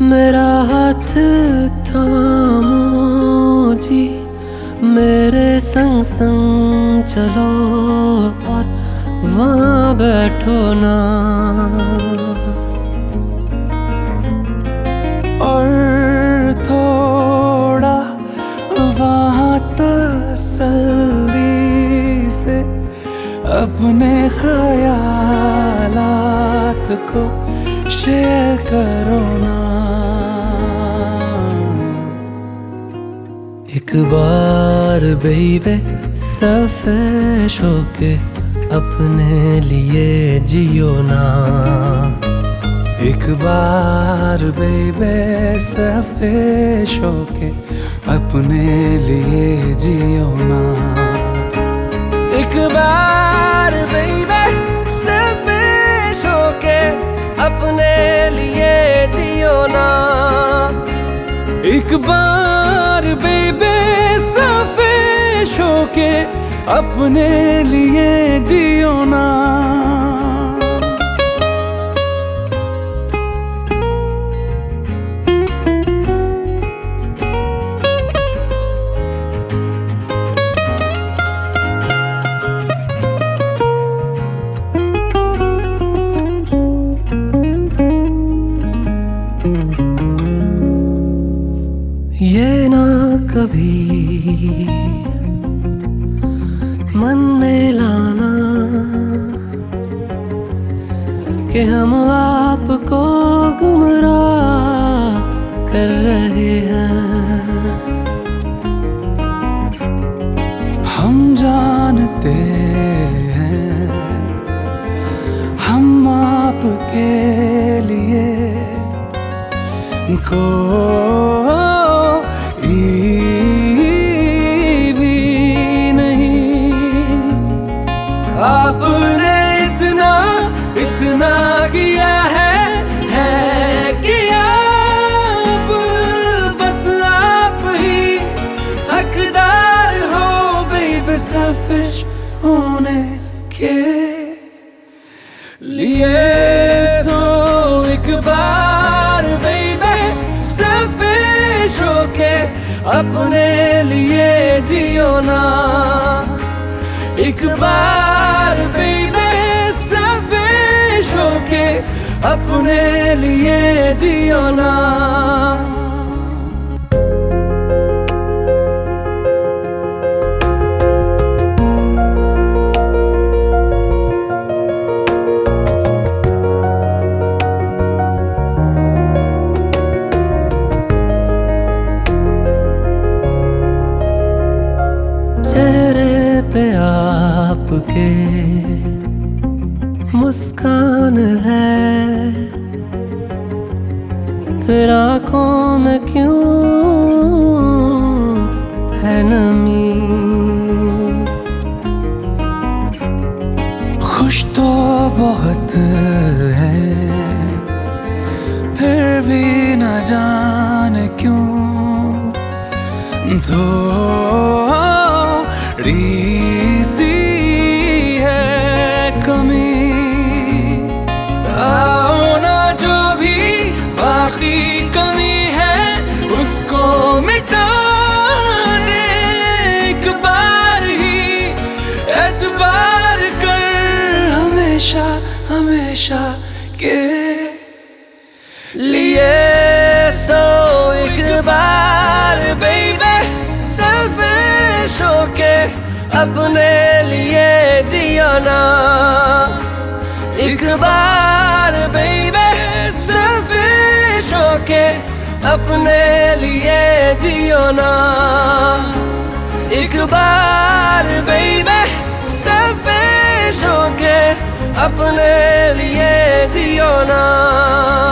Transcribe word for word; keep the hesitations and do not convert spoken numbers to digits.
मेरा हाथ थामो जी, मेरे संग संग चलो और वहाँ बैठो ना। और थोड़ा वहाँ तसल्ली से अपने ख्यालात को शेयर करो ना। एक बार बेबे सफेद होके अपने लिए जियो ना। एक बार बेबे सफेद होके अपने लिए जियो ना। एक बार बेबे सफेद होके अपने लिए जियो ना। एक बार बेबे सफेद होके अपने लिए जियो ना। ये ना कभी मन में लाना कि हम आपको गुमराह कर रहे हैं। हम जानते हैं हम आपके लिए कोई भी नहीं। आपने इतना इतना किया है, है किया अब बस आप ही हकदार हो बेबे सफेद होने के लिए। सो एक बार बेबे सफेद होके अपने लिए जियो ना। एक बार बेबे सफेद होके अपने लिए जियो ना। चेहरे पे आपके मुस्कान है, फिर आँखों में क्यों है नमी। खुश तो बहुत है फिर भी न जाने क्यों थोड़ी सी है कमी। आओ ना जो भी बाकी कमी है उसको मिटा दे एक बार ही एतबार कर हमेशा हमेशा के लिए। सो एक बार बेबे सेल्फिश होके अपने लिए जियो ना। एक बार बेबे सेल्फिश होके अपने लिए जियो ना। एक बार बेबे सेल्फिश होके अपने लिए जियो ना।